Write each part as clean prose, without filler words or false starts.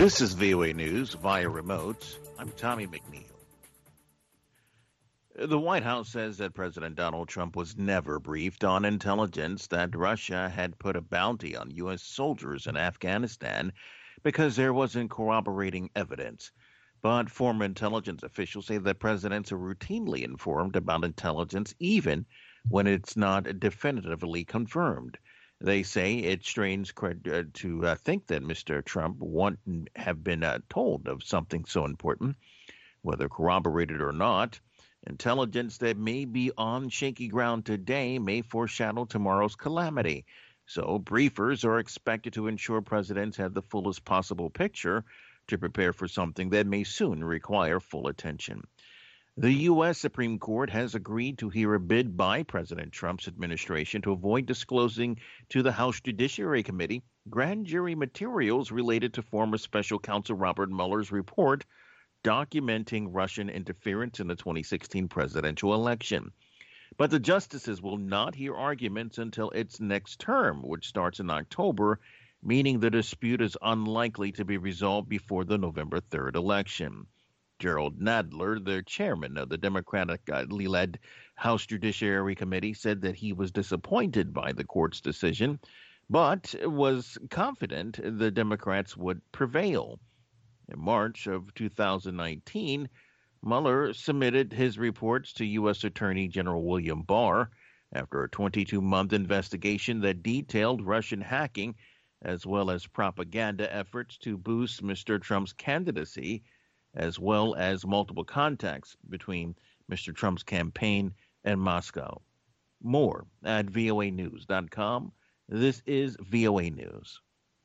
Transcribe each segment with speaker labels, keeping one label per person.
Speaker 1: This is VOA News via remote. I'm Tommy McNeil. The White House says that President Donald Trump was never briefed on intelligence that Russia had put a bounty on U.S. soldiers in Afghanistan because there wasn't corroborating evidence. But former intelligence officials say that presidents are routinely informed about intelligence even when it's not definitively confirmed. They say it strains to think that Mr. Trump wouldn't have been told of something so important, whether corroborated or not. Intelligence that may be on shaky ground today may foreshadow tomorrow's calamity. So briefers are expected to ensure presidents have the fullest possible picture to prepare for something that may soon require full attention. The U.S. Supreme Court has agreed to hear a bid by President Trump's administration to avoid disclosing to the House Judiciary Committee grand jury materials related to former special counsel Robert Mueller's report documenting Russian interference in the 2016 presidential election. But the justices will not hear arguments until its next term, which starts in October, meaning the dispute is unlikely to be resolved before the November 3rd election. Gerald Nadler, the chairman of the Democratically led House Judiciary Committee, said that he was disappointed by the court's decision, but was confident the Democrats would prevail. In March of 2019, Mueller submitted his reports to U.S. Attorney General William Barr after a 22-month investigation that detailed Russian hacking as well as propaganda efforts to boost Mr. Trump's candidacy, as well as multiple contacts between Mr. Trump's campaign and Moscow. More at voanews.com. This is VOA News.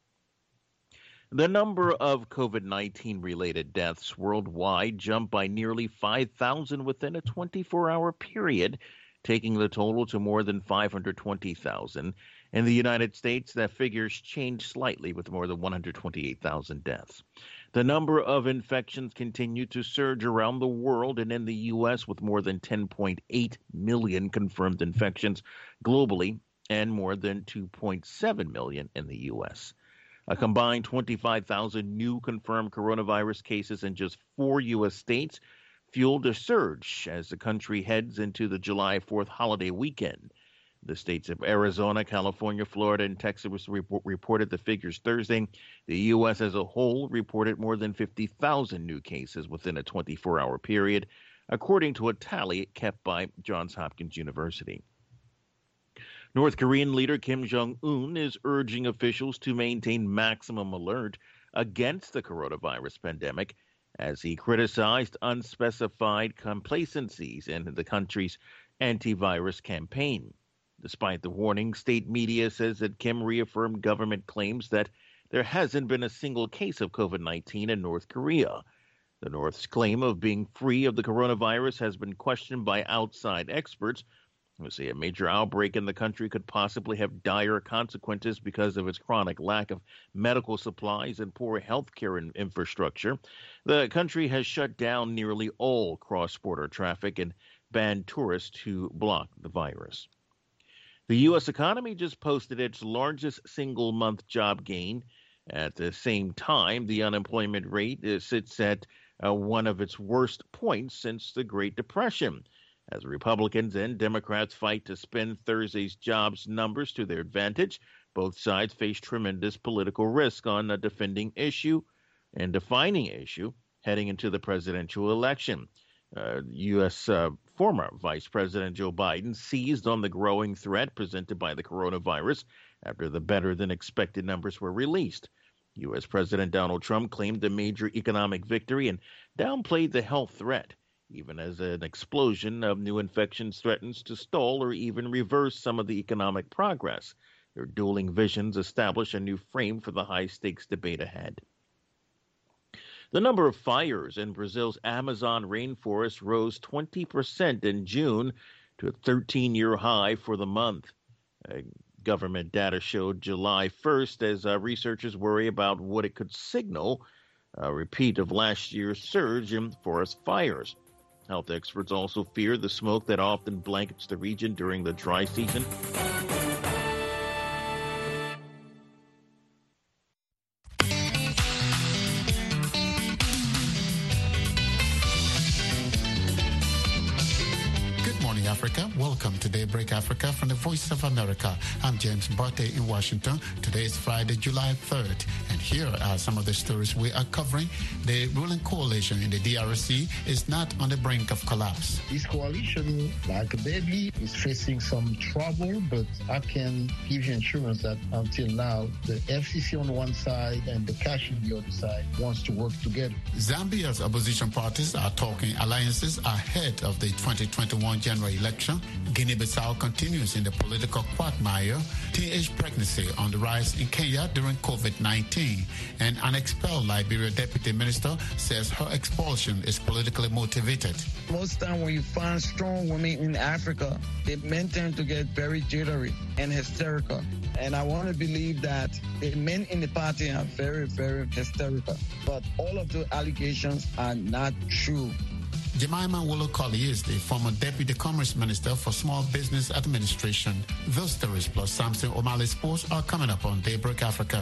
Speaker 1: The number of COVID-19 related deaths worldwide jumped by nearly 5,000 within a 24-hour period, taking the total to more than 520,000. In the United States, that figures changed slightly with more than 128,000 deaths. The number of infections continued to surge around the world and in the U.S. with more than 10.8 million confirmed infections globally and more than 2.7 million in the U.S. A combined 25,000 new confirmed coronavirus cases in just 4 U.S. states fueled a surge as the country heads into the July 4th holiday weekend. The states of Arizona, California, Florida, and Texas reported the figures Thursday. The U.S. as a whole reported more than 50,000 new cases within a 24-hour period, according to a tally kept by Johns Hopkins University. North Korean leader Kim Jong-un is urging officials to maintain maximum alert against the coronavirus pandemic as he criticized unspecified complacencies in the country's antivirus campaign. Despite the warning, state media says that Kim reaffirmed government claims that there hasn't been a single case of COVID-19 in North Korea. The North's claim of being free of the coronavirus has been questioned by outside experts who say a major outbreak in the country could possibly have dire consequences because of its chronic lack of medical supplies and poor healthcare infrastructure. The country has shut down nearly all cross-border traffic and banned tourists who block the virus. The U.S. economy just posted its largest single-month job gain. At the same time, the unemployment rate sits at one of its worst points since the Great Depression. As Republicans and Democrats fight to spin Thursday's jobs numbers to their advantage, both sides face tremendous political risk on a defining issue heading into the presidential election. U.S. Former Vice President Joe Biden seized on the growing threat presented by the coronavirus after the better-than-expected numbers were released. U.S. President Donald Trump claimed a major economic victory and downplayed the health threat, even as an explosion of new infections threatens to stall or even reverse some of the economic progress. Their dueling visions establish a new frame for the high-stakes debate ahead. The number of fires in Brazil's Amazon rainforest rose 20% in June to a 13-year high for the month. Government data showed July 1st as researchers worry about what it could signal, a repeat of last year's surge in forest fires. Health experts also fear the smoke that often blankets the region during the dry season.
Speaker 2: Africa. Welcome to Daybreak Africa from the Voice of America. I'm James Botte in Washington. Today is Friday, July 3rd, and here are some of the stories we are covering. The ruling coalition in the DRC is not on the brink of collapse.
Speaker 3: This coalition, like a baby, is facing some trouble, but I can give you assurance that until now, the FCC on one side and the cash on the other side wants to work together.
Speaker 2: Zambia's opposition parties are talking alliances ahead of the 2021 general election. Guinea-Bissau continues in the political quagmire. Teenage pregnancy on the rise in Kenya during COVID-19. And an expelled Liberia deputy minister says her expulsion is politically motivated.
Speaker 4: Most time when you find strong women in Africa, the men tend to get very jittery and hysterical. And I want to believe that the men in the party are very, very hysterical. But all of the allegations are not true.
Speaker 2: Jemima Wolokoli is the former Deputy Commerce Minister for Small Business Administration. Those stories plus Samson O'Malley Sports are coming up on Daybreak Africa.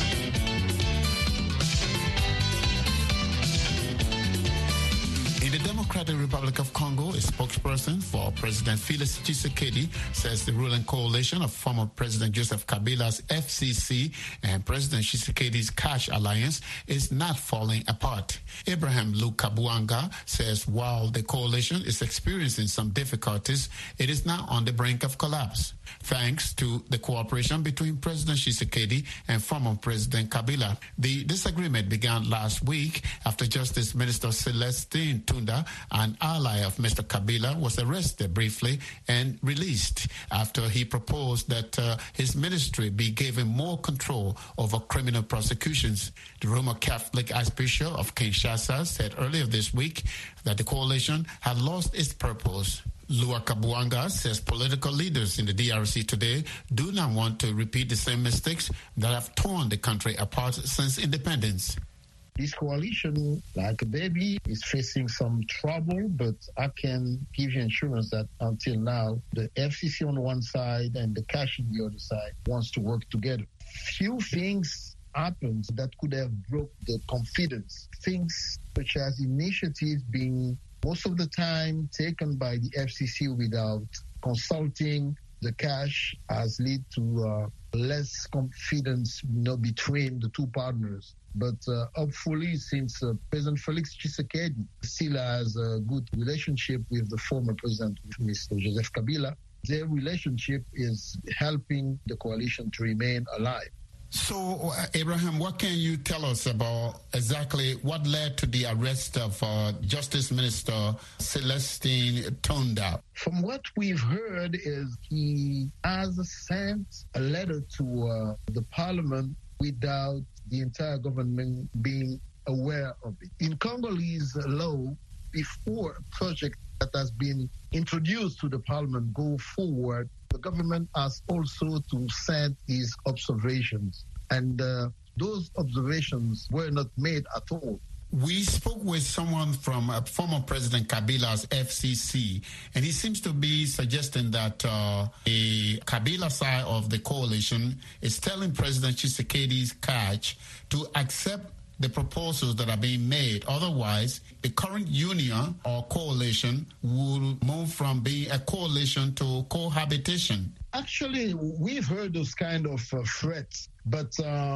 Speaker 2: In the Democratic Republic of Congo, a spokesperson for President Felix Tshisekedi says the ruling coalition of former President Joseph Kabila's FCC and President Tshisekedi's Cash Alliance is not falling apart. Abraham Lukabuanga says while the coalition is experiencing some difficulties, it is now on the brink of collapse, thanks to the cooperation between President Tshisekedi and former President Kabila. The disagreement began last week after Justice Minister Celestine Tunda, an ally of Mr. Kabila, was arrested briefly and released after he proposed that his ministry be given more control over criminal prosecutions. The Roman Catholic Archbishop of Kinshasa said earlier this week that the coalition had lost its purpose. Lua Kabuanga says political leaders in the DRC today do not want to repeat the same mistakes that have torn the country apart since independence.
Speaker 3: This coalition, like a baby, is facing some trouble, but I can give you assurance that until now, the FCC on one side and the cash on the other side wants to work together. Few things happened that could have broke the confidence. Things such as initiatives being most of the time taken by the FCC without consulting the cash has led to less confidence between the two partners. But hopefully, since President Felix Tshisekedi still has a good relationship with the former president, Mr. Joseph Kabila, their relationship is helping the coalition to remain alive.
Speaker 2: So, Abraham, what can you tell us about exactly what led to the arrest of Justice Minister Celestine Tunda?
Speaker 3: From what we've heard is he has sent a letter to the parliament without the entire government being aware of it. In Congolese law, before a project that has been introduced to the parliament go forward, the government has also to send his observations. And those observations were not made at all.
Speaker 2: We spoke with someone from former President Kabila's FCC, and he seems to be suggesting that the Kabila side of the coalition is telling President Tshisekedi's Cash to accept the proposals that are being made. Otherwise, the current union or coalition will move from being a coalition to cohabitation.
Speaker 3: Actually, we've heard those kind of threats, but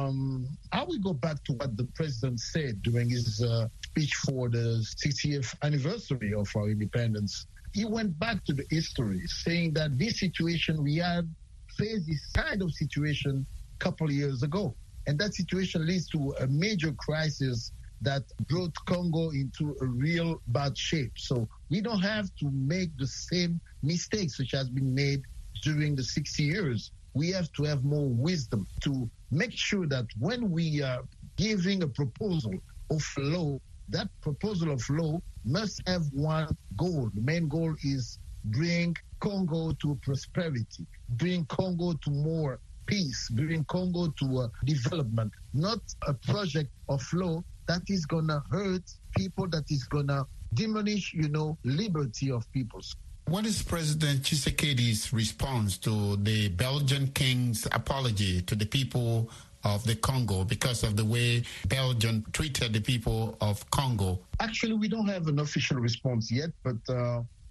Speaker 3: I will go back to what the president said during his speech for the 60th anniversary of our independence. He went back to the history, saying that this situation, we had faced this kind of situation a couple of years ago. And that situation leads to a major crisis that brought Congo into a real bad shape. So we don't have to make the same mistakes which has been made during the 60 years. We have to have more wisdom to make sure that when we are giving a proposal of law, that proposal of law must have one goal. The main goal is bring Congo to prosperity, bring Congo to more peace, bring Congo to development, not a project of law that is going to hurt people, that is going to diminish, liberty of people.
Speaker 2: What is President Tshisekedi's response to the Belgian king's apology to the people of the Congo because of the way Belgium treated the people of Congo?
Speaker 3: Actually, we don't have an official response yet, but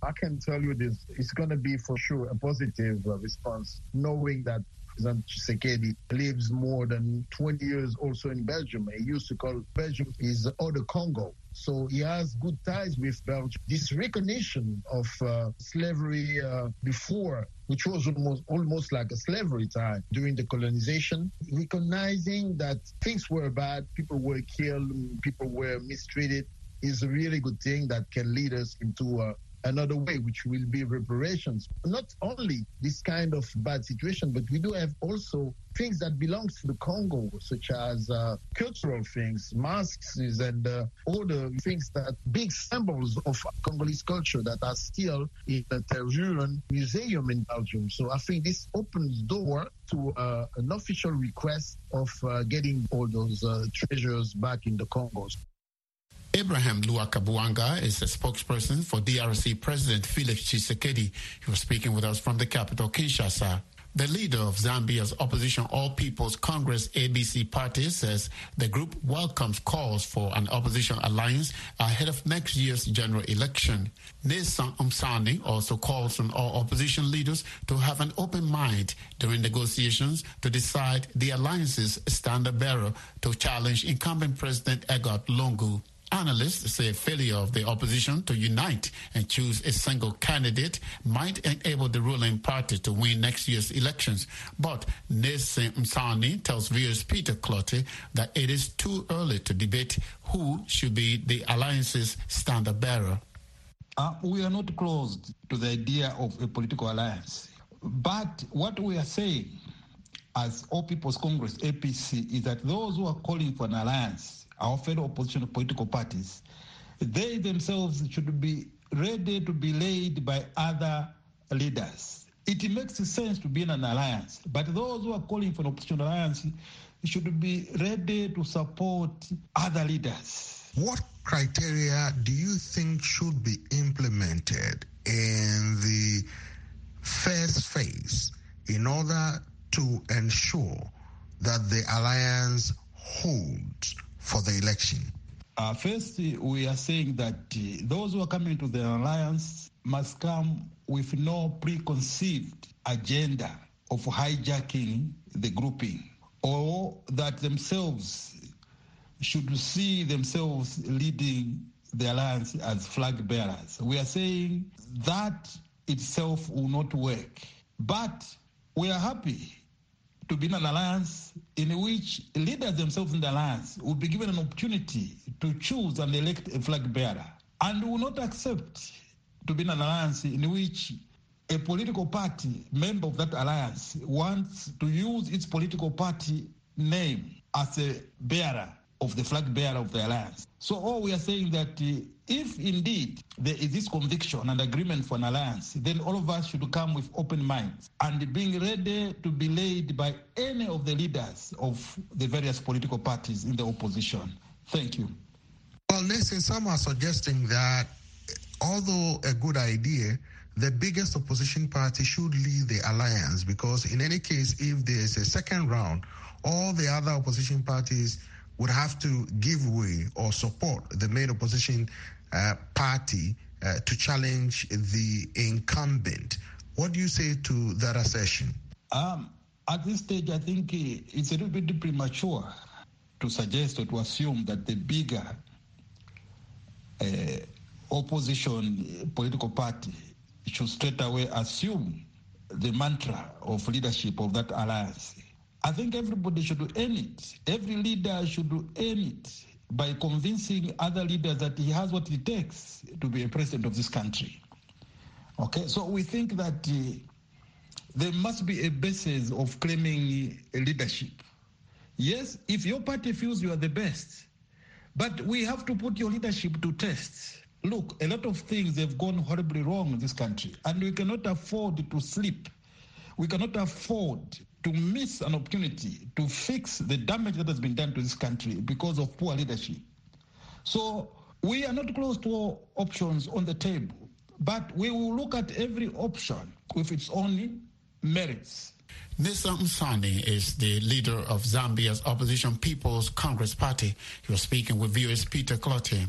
Speaker 3: I can tell you this, it's going to be for sure a positive response, knowing that President Tshisekedi lives more than 20 years also in Belgium. He used to call Belgium his other Congo. So he has good ties with Belgium. This recognition of slavery before, which was almost like a slavery time during the colonization, recognizing that things were bad, people were killed, people were mistreated, is a really good thing that can lead us into another way, which will be reparations. Not only this kind of bad situation, but we do have also things that belong to the Congo, such as cultural things, masks, and all the things that big symbols of Congolese culture that are still in the Tervuren Museum in Belgium. So I think this opens door to an official request of getting all those treasures back in the Congos.
Speaker 2: Abraham Luakabuanga is a spokesperson for DRC President Felix Tshisekedi. He was speaking with us from the capital, Kinshasa. The leader of Zambia's opposition All People's Congress ABC party says the group welcomes calls for an opposition alliance ahead of next year's general election. Nelson Umsani also calls on all opposition leaders to have an open mind during negotiations to decide the alliance's standard-bearer to challenge incumbent President Edgar Lungu. Analysts say a failure of the opposition to unite and choose a single candidate might enable the ruling party to win next year's elections. But Nelson Msani tells viewers Peter Clotte that it is too early to debate who should be the alliance's standard-bearer.
Speaker 5: We are not closed to the idea of a political alliance. But what we are saying as All People's Congress, APC, is that those who are calling for an alliance, our fellow opposition political parties, they themselves should be ready to be led by other leaders. It makes sense to be in an alliance, but those who are calling for an opposition alliance should be ready to support other leaders.
Speaker 6: What criteria do you think should be implemented in the first phase in order to ensure that the alliance holds for the election?
Speaker 5: First, we are saying that those who are coming to the alliance must come with no preconceived agenda of hijacking the grouping, or that themselves should see themselves leading the alliance as flag bearers. We are saying that itself will not work. But we are happy to be in an alliance in which leaders themselves in the alliance will be given an opportunity to choose and elect a flag bearer, and will not accept to be in an alliance in which a political party, member of that alliance, wants to use its political party name as a bearer of the flag bearer of the alliance. So all we are saying that if indeed there is this conviction and agreement for an alliance, then all of us should come with open minds and being ready to be led by any of the leaders of the various political parties in the opposition. Thank you.
Speaker 6: Well, Nelson, some are suggesting that although a good idea, the biggest opposition party should lead the alliance, because in any case, if there's a second round, all the other opposition parties would have to give way or support the main opposition party to challenge the incumbent. What do you say to that assertion?
Speaker 5: At this stage, I think it's a little bit premature to suggest or to assume that the bigger opposition political party should straight away assume the mantra of leadership of that alliance. I think everybody should earn it. Every leader should earn it by convincing other leaders that he has what it takes to be a president of this country. Okay, so we think that there must be a basis of claiming leadership. Yes, if your party feels you are the best, but we have to put your leadership to test. Look, a lot of things have gone horribly wrong in this country, and we cannot afford to sleep. We cannot afford to miss an opportunity to fix the damage that has been done to this country because of poor leadership. So we are not close to options on the table, but we will look at every option with its own merits.
Speaker 2: Nelson Msani is the leader of Zambia's opposition People's Congress Party. He was speaking with viewers Peter Clotte.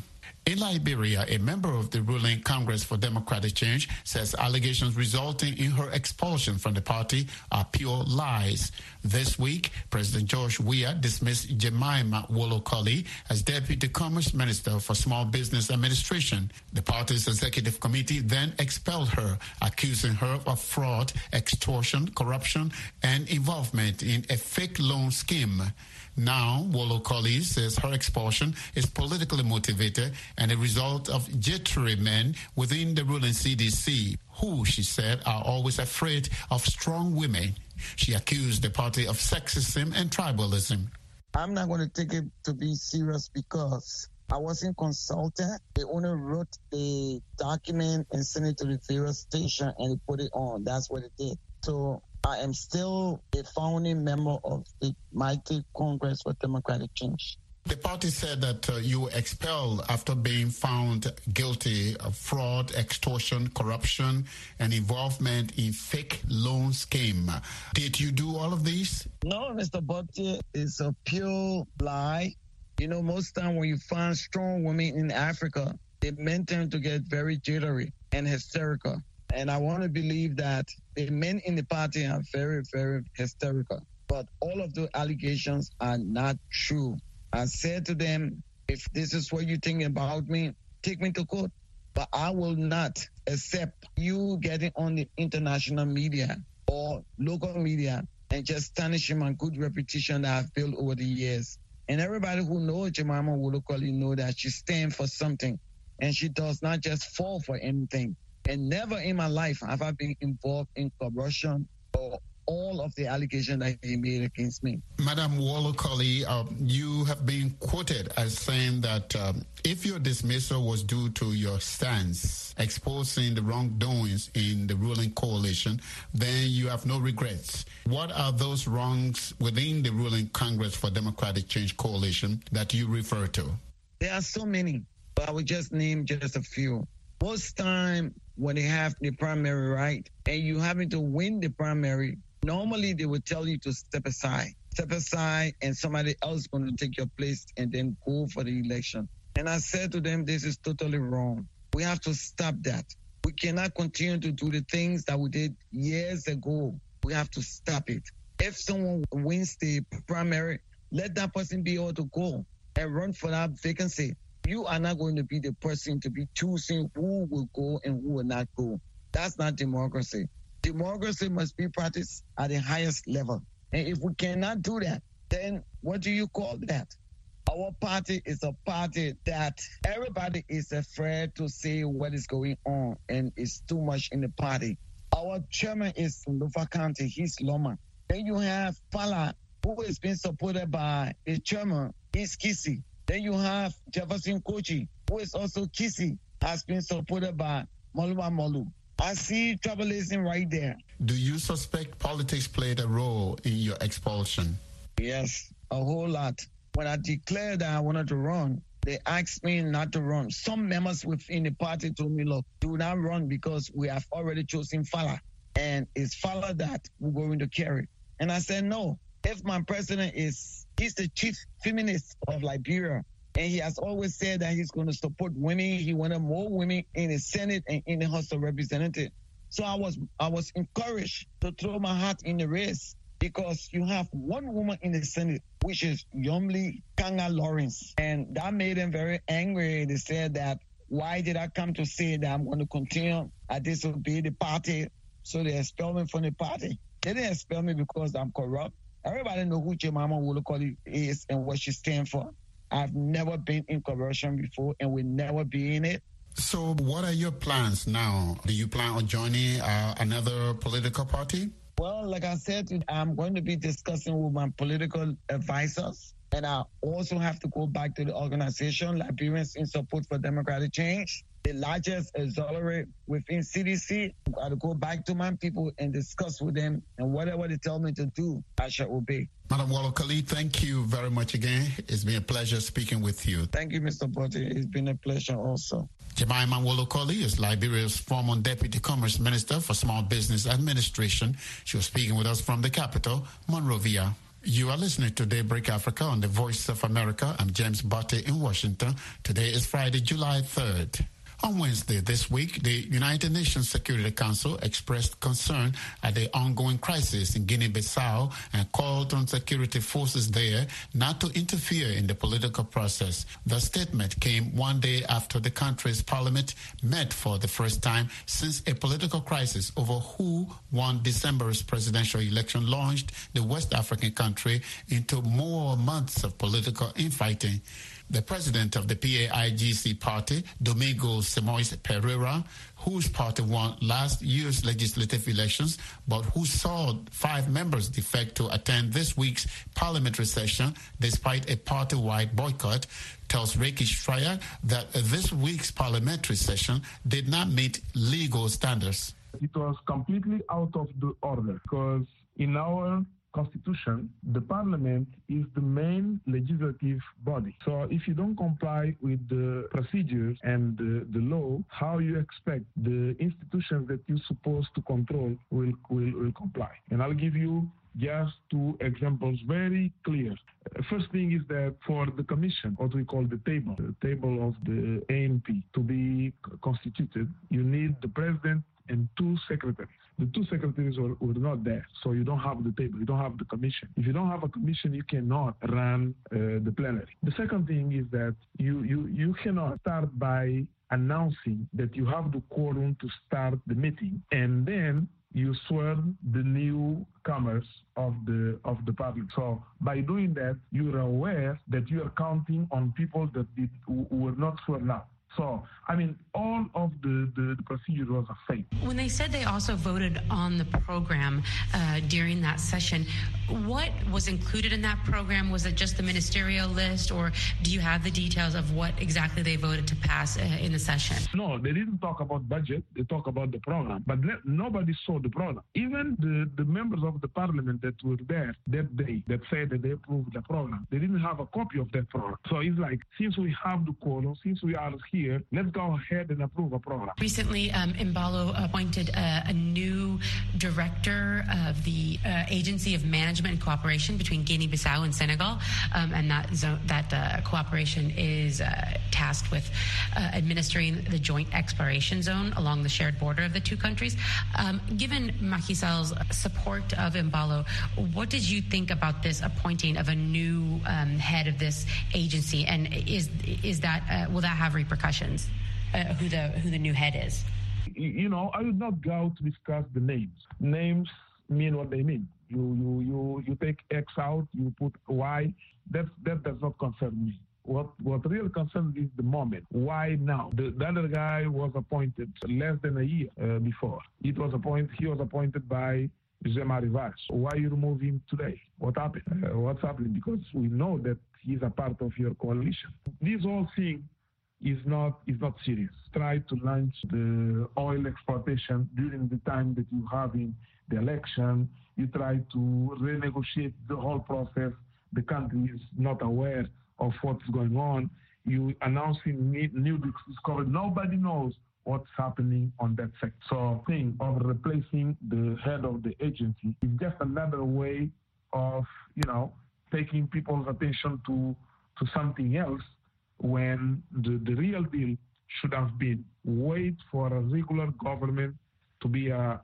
Speaker 2: In Liberia, a member of the ruling Congress for Democratic Change says allegations resulting in her expulsion from the party are pure lies. This week, President George Weah dismissed Jemima Wolokoli as Deputy Commerce Minister for Small Business Administration. The party's executive committee then expelled her, accusing her of fraud, extortion, corruption, and involvement in a fake loan scheme. Now, Wolokoli says her expulsion is politically motivated and a result of jittery men within the ruling CDC, who, she said, are always afraid of strong women. She accused the party of sexism and tribalism.
Speaker 4: I'm not going to take it to be serious because I wasn't consulted. They only wrote the document and sent it to the various station and they put it on. That's what it did. So I am still a founding member of the mighty Congress for Democratic Change.
Speaker 2: The party said that you were expelled after being found guilty of fraud, extortion, corruption, and involvement in fake loan scheme. Did you do all of these?
Speaker 4: No, Mr. Botti, it's a pure lie. You know, most time when you find strong women in Africa, the men tend to get very jittery and hysterical. And I want to believe that the men in the party are very, very hysterical. But all of the allegations are not true. I said to them, if this is what you think about me, take me to court. But I will not accept you getting on the international media or local media and just tarnishing my good reputation that I've built over the years. And everybody who knows Jemima Wolokoli know that she stands for something. And she does not just fall for anything. And never in my life have I been involved in corruption or all of the allegations that he made against me.
Speaker 2: Madam Wolokoli, you have been quoted as saying that if your dismissal was due to your stance exposing the wrongdoings in the ruling coalition, then you have no regrets. What are those wrongs within the ruling Congress for Democratic Change coalition that you refer to?
Speaker 4: There are so many, but I will just name just a few. Most time when they have the primary, right, and you having to win the primary, normally they would tell you to step aside. Step aside and somebody else is going to take your place and then go for the election. And I said to them, this is totally wrong. We have to stop that. We cannot continue to do the things that we did years ago. We have to stop it. If someone wins the primary, let that person be able to go and run for that vacancy. You are not going to be the person to be choosing who will go and who will not go. That's not democracy. Democracy must be practiced at the highest level. And if we cannot do that, then what do you call that? Our party is a party that everybody is afraid to say what is going on, and it's too much in the party. Our chairman is from Lufa County. He's Loma. Then you have Fala, who is being supported by the chairman. He's Kisi. Then you have Jefferson Kochi, who is also Kisi, has been supported by Moluwa Molu. I see tribalism right there.
Speaker 2: Do you suspect politics played a role in your expulsion?
Speaker 4: Yes, a whole lot. When I declared that I wanted to run, they asked me not to run. Some members within the party told me, look, do not run because we have already chosen Fala. And it's Fala that we're going to carry. And I said, no. If my president he's the chief feminist of Liberia, and he has always said that he's going to support women. He wanted more women in the Senate and in the House of Representatives. So I was encouraged to throw my hat in the race because you have one woman in the Senate, which is Yomli Kanga Lawrence. And that made them very angry. They said that, why did I come to say that I'm going to continue? I disobey the party. So they expelled me from the party. They didn't expel me because I'm corrupt. Everybody knows who Jemima Wolokoli is and what she stands for. I've never been in corruption before and will never be in it.
Speaker 2: So what are your plans now? Do you plan on joining another political party?
Speaker 4: Well, like I said, I'm going to be discussing with my political advisors. And I also have to go back to the organization, Liberians in Support for Democratic Change, the largest auxiliary within CDC. I got to go back to my people and discuss with them, and whatever they tell me to do, I shall obey.
Speaker 2: Madam Wolokoli, thank you very much again. It's been a pleasure speaking with you.
Speaker 4: Thank you, Mr. Botti. It's been a pleasure also.
Speaker 2: Jemima Wolokoli is Liberia's former Deputy Commerce Minister for Small Business Administration. She was speaking with us from the capital, Monrovia. You are listening to Daybreak Africa on the Voice of America. I'm James Botte in Washington. Today is Friday, July 3rd. On Wednesday this week, the United Nations Security Council expressed concern at the ongoing crisis in Guinea-Bissau and called on security forces there not to interfere in the political process. The statement came one day after the country's parliament met for the first time since a political crisis over who won December's presidential election launched the West African country into more months of political infighting. The president of the PAIGC party, Domingo Simoes Pereira, whose party won last year's legislative elections, but who saw 5 members defect to attend this week's parliamentary session despite a party-wide boycott, tells Ricky Schreier that this week's parliamentary session did not meet legal standards.
Speaker 7: It was completely out of the order because in our Constitution, the Parliament is the main legislative body. So if you don't comply with the procedures and the law, how you expect the institutions that you're supposed to control will comply? And I'll give you just 2 examples very clear. First thing is that for the commission, what we call the table of the ANP to be constituted, you need the president and 2 secretaries. The 2 secretaries were not there, so you don't have the table, you don't have the commission. If you don't have a commission, you cannot run the plenary. The second thing is that you cannot start by announcing that you have the quorum to start the meeting, and then you swear the newcomers of the parliament. So by doing that, you are aware that you are counting on people that who were not sworn out. So, I mean, all of the procedure was a fake.
Speaker 8: When they said they also voted on the program during that session, what was included in that program? Was it just the ministerial list, or do you have the details of what exactly they voted to pass in the session?
Speaker 7: No, they didn't talk about budget. They talked about the program. But nobody saw the program. Even the members of the parliament that were there that day that said that they approved the program, they didn't have a copy of that program. So it's like, since we have the quorum, since we are here, let's go ahead and approve a program.
Speaker 8: Recently, Embalo appointed a new director of the Agency of Management and Cooperation between Guinea-Bissau and Senegal, and that cooperation is tasked with administering the joint exploration zone along the shared border of the 2 countries. Given Macky Sall's support of Embalo, what did you think about this appointing of a new head of this agency, and is that will that have repercussions? Who the new head is?
Speaker 7: You know, I would not go to discuss the names. Names mean what they mean. You take X out, you put Y. That does not concern me. What really concerns is the moment. Why now? The other guy was appointed less than a year before. He was appointed by Jean-Marie Valls. Why you remove him today? What happened? What's happening? Because we know that he's a part of your coalition. This whole thing is not serious. Try to launch the oil exploitation during the time that you have in the election. You try to renegotiate the whole process. The country is not aware of what's going on. You announcing new discovery. Nobody knows what's happening on that sector. So the thing of replacing the head of the agency is just another way of, taking people's attention to something else, when the real deal should have been wait for a regular government to be a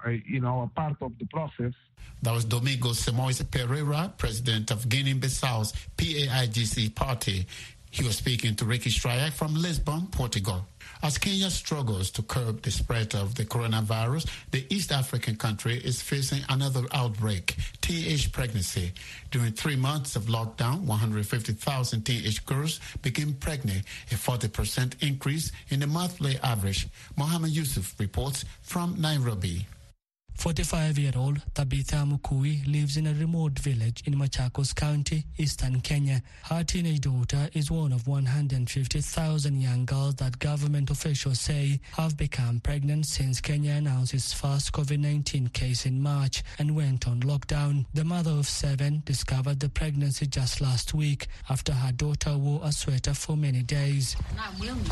Speaker 7: part of the process.
Speaker 2: That was Domingo Simoes Pereira, president of Guinea-Bissau's PAIGC party. He was speaking to Ricky Schreier from Lisbon, Portugal. As Kenya struggles to curb the spread of the coronavirus, the East African country is facing another outbreak, teenage pregnancy. During 3 months of lockdown, 150,000 teenage girls became pregnant, a 40% increase in the monthly average. Mohammed Yusuf reports from Nairobi.
Speaker 9: 45-year-old Tabitha Mukui lives in a remote village in Machakos County, eastern Kenya. Her teenage daughter is one of 150,000 young girls that government officials say have become pregnant since Kenya announced its first COVID-19 case in March and went on lockdown. The mother of 7 discovered the pregnancy just last week after her daughter wore a sweater for many days.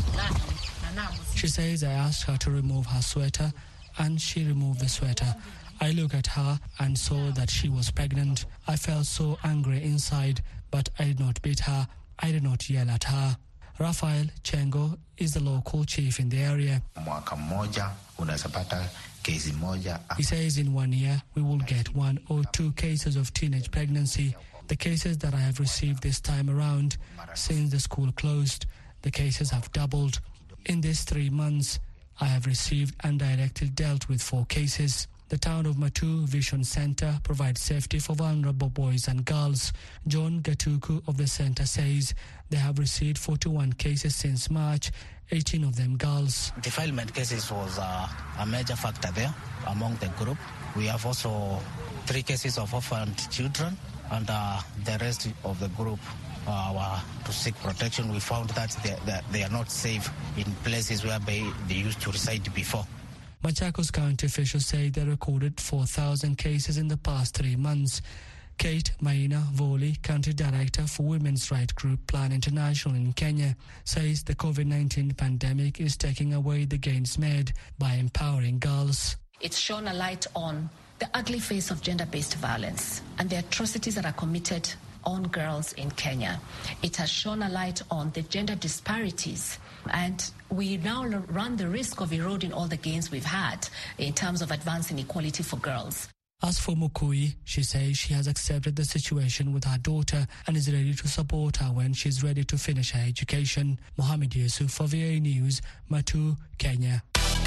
Speaker 9: She says I asked her to remove her sweater, and she removed the sweater. I looked at her and saw that she was pregnant. I felt so angry inside, but I did not beat her. I did not yell at her. Rafael Chengo is the local chief in the area. He says in 1 year, we will get 1 or 2 cases of teenage pregnancy. The cases that I have received this time around, since the school closed, the cases have doubled. In these 3 months, I have received and directly dealt with 4 cases. The town of Matu Vision Center provides safety for vulnerable boys and girls. John Gatuku of the center says they have received 41 cases since March, 18 of them girls.
Speaker 10: Defilement cases was a major factor there among the group. We have also 3 cases of orphaned children, and the rest of the group to seek protection. We found that they are not safe in places where they used to reside before.
Speaker 9: Machakos County officials say they recorded 4,000 cases in the past 3 months. Kate Maina Voli, County Director for Women's Rights Group Plan International in Kenya, says the COVID-19 pandemic is taking away the gains made by empowering girls.
Speaker 11: It's shone a light on the ugly face of gender-based violence and the atrocities that are committed on girls in Kenya. It has shone a light on the gender disparities, and we now run the risk of eroding all the gains we've had in terms of advancing equality for girls.
Speaker 9: As for Mukui, she says she has accepted the situation with her daughter and is ready to support her when she's ready to finish her education. Mohamed Yusuf for VOA News, Matu, Kenya.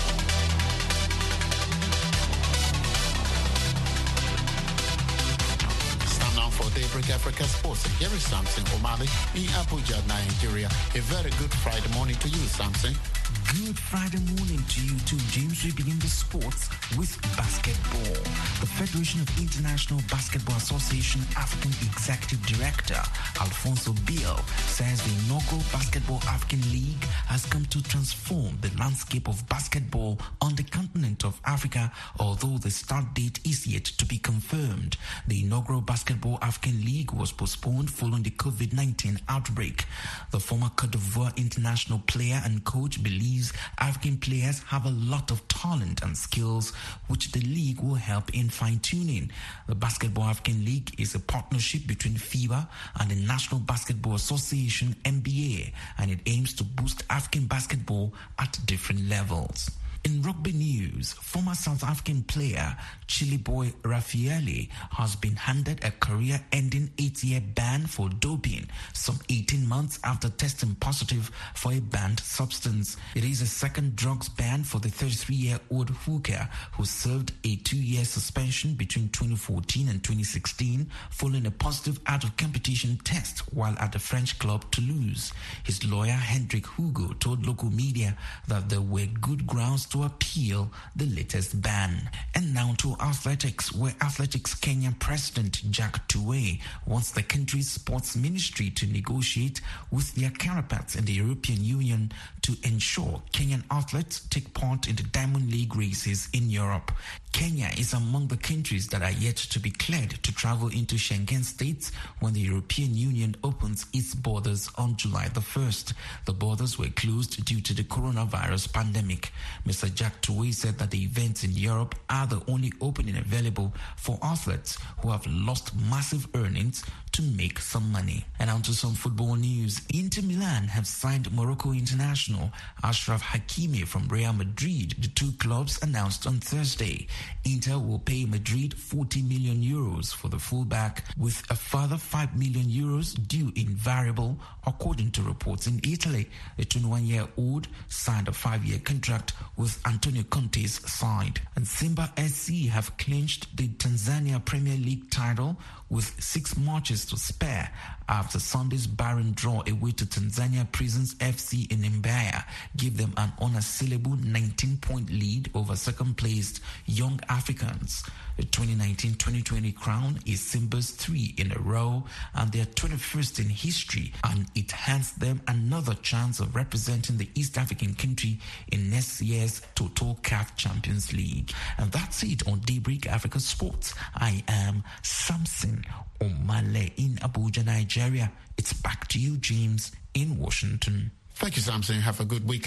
Speaker 2: For Daybreak Africa Sports, here is Samson Omale in Abuja, Nigeria. A very good Friday morning to you, Samson.
Speaker 12: Good Friday morning to you too, James. We begin the sports with basketball. The Federation of International Basketball Association African Executive Director Alfonso Biel says the inaugural Basketball African League has come to transform the landscape of basketball on the continent of Africa, although the start date is yet to be confirmed. The inaugural Basketball African League was postponed following the COVID-19 outbreak. The former Cote d'Ivoire international player and coach believes African players have a lot of talent and skills which the league will help in fine-tuning. The Basketball African League is a partnership between FIBA and the National Basketball Association NBA, and it aims to boost African basketball at different levels. In rugby news, former South African player Chile boy Raffaele has been handed a career-ending 8-year ban for doping some 18 months after testing positive for a banned substance. It is a second drugs ban for the 33-year-old hooker who served a 2-year suspension between 2014 and 2016 following a positive out-of-competition test while at the French club Toulouse. His lawyer Hendrik Hugo told local media that there were good grounds to appeal the latest ban. And now to athletics, where Athletics Kenya President Jack Tuwei wants the country's sports ministry to negotiate with their counterparts in the European Union to ensure Kenyan athletes take part in the Diamond League races in Europe. Kenya is among the countries that are yet to be cleared to travel into Schengen states when the European Union opens its borders on July the 1st. The borders were closed due to the coronavirus pandemic. Mr. Jack Tuwei said that the events in Europe are the only opening available for athletes who have lost massive earnings to make some money. And on to some football news. Inter Milan have signed Morocco international Achraf Hakimi from Real Madrid, the two clubs announced on Thursday. Inter will pay Madrid 40 million euros for the fullback, with a further 5 million euros due in variable, according to reports in Italy. The 21-year-old signed a 5-year contract with Antonio Conte's side. And Simba SC have clinched the Tanzania Premier League title with 6 matches to spare after Sunday's barren draw away to Tanzania Prisons FC in Mbeya gave them an unassailable 19-point lead over second-placed Young Africans. The 2019-2020 crown is Simba's 3 in a row and their 21st in history, and it hands them another chance of representing the East African country in next year's Total CAF Champions League. And that's it on Daybreak Africa Sports. I am Samson Omale in Abuja, Nigeria. It's back to you, James, in Washington.
Speaker 2: Thank you, Samson. Have a good weekend.